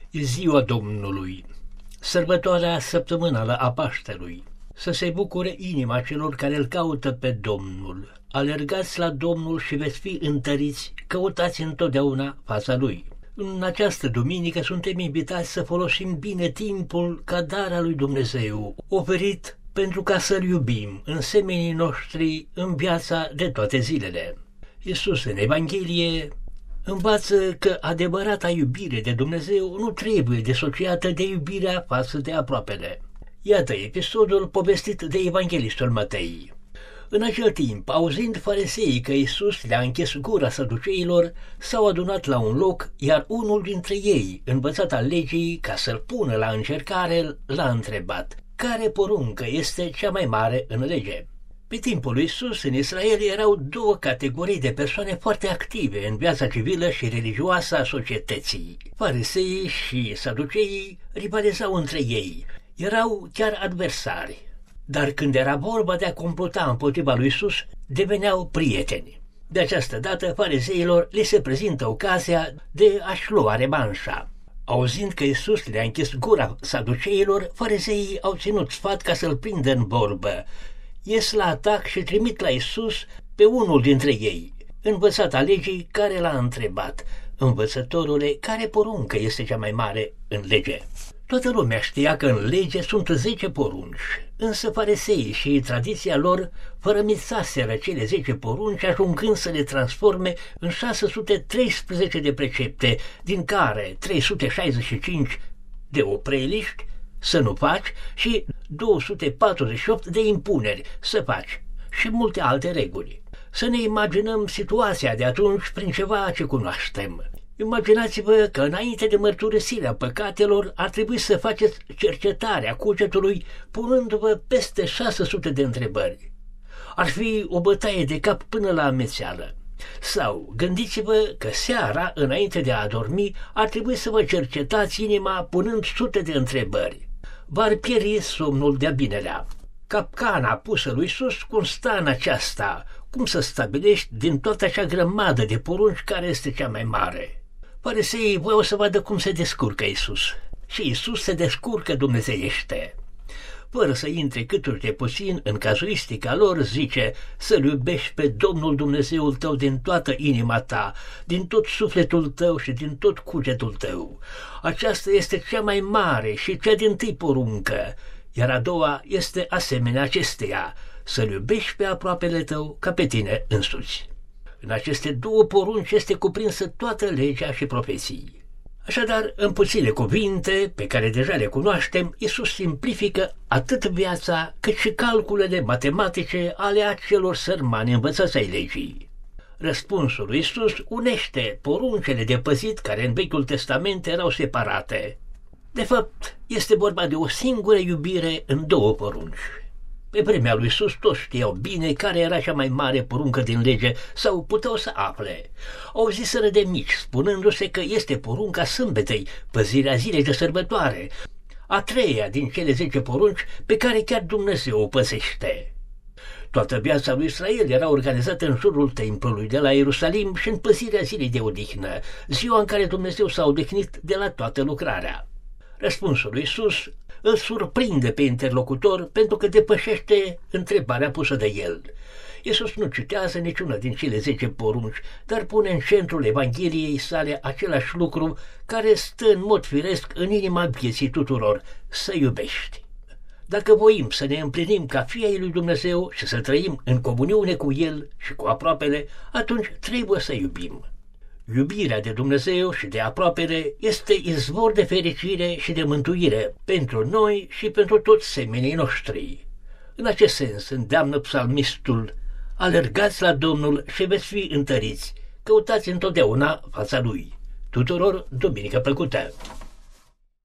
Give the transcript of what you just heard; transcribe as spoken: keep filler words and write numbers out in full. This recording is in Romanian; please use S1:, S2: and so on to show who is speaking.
S1: E ziua Domnului, sărbătoarea săptămânală a Paștelui. Să se bucure inima celor care îl caută pe Domnul. Alergați la Domnul și veți fi întăriți, căutați întotdeauna fața Lui. În această duminică suntem invitați să folosim bine timpul ca dar al lui Dumnezeu, oferit pentru ca să-L iubim în semenii noștri în viața de toate zilele. Iisus în Evanghelie învață că adevărata iubire de Dumnezeu nu trebuie disociată de iubirea față de aproapele. Iată episodul povestit de evanghelistul Matei. În acel timp, auzind fariseii că Iisus le-a închis gura săduceilor, s-au adunat la un loc, iar unul dintre ei, învățat al legii, ca să-l pună la încercare, l-a întrebat: care poruncă este cea mai mare în lege? Pe timpul lui Iisus, în Israel, erau două categorii de persoane foarte active în viața civilă și religioasă a societății. Fariseii și saduceii rivalizau între ei, erau chiar adversari. Dar când era vorba de a complota împotriva lui Iisus, deveneau prieteni. De această dată, fariseilor li se prezintă ocazia de a-și lua revanșa. Auzind că Iisus le-a închis gura saduceilor, fariseii au ținut sfat ca să-l prindă în vorbă. Ies la atac și trimit la Iisus pe unul dintre ei, învățat al legii, care l-a întrebat: învățătorule, care poruncă este cea mai mare în lege? Toată lumea știa că în lege sunt zece porunci, însă fariseii și tradiția lor fărămițaseră cele zece porunci, ajungând să le transforme în șase sute treisprezece de precepte, din care trei sute șaizeci și cinci de opreliști, să nu faci, și două sute patruzeci și opt de impuneri, să faci, și multe alte reguli. Să ne imaginăm situația de atunci prin ceva ce cunoaștem. Imaginați-vă că înainte de mărturisirea păcatelor ar trebui să faceți cercetarea cugetului punându-vă peste șase sute de întrebări. Ar fi o bătaie de cap până la amețeală. Sau gândiți-vă că seara, înainte de a adormi, ar trebui să vă cercetați inima punând sute de întrebări. V-ar pieri somnul de-a binelea. Capcana pusă lui Iisus consta în aceasta: cum să stabilești din toată acea grămadă de porunci care este cea mai mare. Fariseii voiau să vadă cum se descurcă Iisus. Și Iisus se descurcă dumnezeiește. Fără să intre câtuși de puțin în cazuistica lor, zice: să-L iubești pe Domnul Dumnezeul tău din toată inima ta, din tot sufletul tău și din tot cugetul tău. Aceasta este cea mai mare și cea dintâi poruncă, iar a doua este asemenea acesteia: să-L iubești pe aproapele tău ca pe tine însuți. În aceste două porunci este cuprinsă toată legea și profeții. Așadar, în puține cuvinte, pe care deja le cunoaștem, Iisus simplifică atât viața, cât și calculele matematice ale acelor sărmani învățați ai legii. Răspunsul lui Iisus unește poruncele de păzit care în Vechiul Testament erau separate. De fapt, este vorba de o singură iubire în două porunci. Pe vremea lui Iisus toți știau bine care era cea mai mare poruncă din lege sau puteau să afle. Auziseră de mici spunându-se că este porunca sâmbetei, păzirea zilei de sărbătoare, a treia din cele zece porunci pe care chiar Dumnezeu o păzește. Toată viața lui Israel era organizată în jurul templului de la Ierusalim și în păzirea zilei de odihnă, ziua în care Dumnezeu s-a odihnit de la toată lucrarea. Răspunsul lui Iisus îl surprinde pe interlocutor pentru că depășește întrebarea pusă de el. Iisus nu citează niciuna din cele zece porunci, dar pune în centrul Evangheliei sale același lucru care stă în mod firesc în inima vieții tuturor: să iubești. Dacă voim să ne împlinim ca fii ai lui Dumnezeu și să trăim în comuniune cu El și cu aproapele, atunci trebuie să iubim. Iubirea de Dumnezeu și de aproapele este izvor de fericire și de mântuire pentru noi și pentru toți semenii noștri. În acest sens îndeamnă psalmistul: alergați la Domnul și veți fi întăriți, căutați întotdeauna fața Lui. Tuturor duminică plăcută!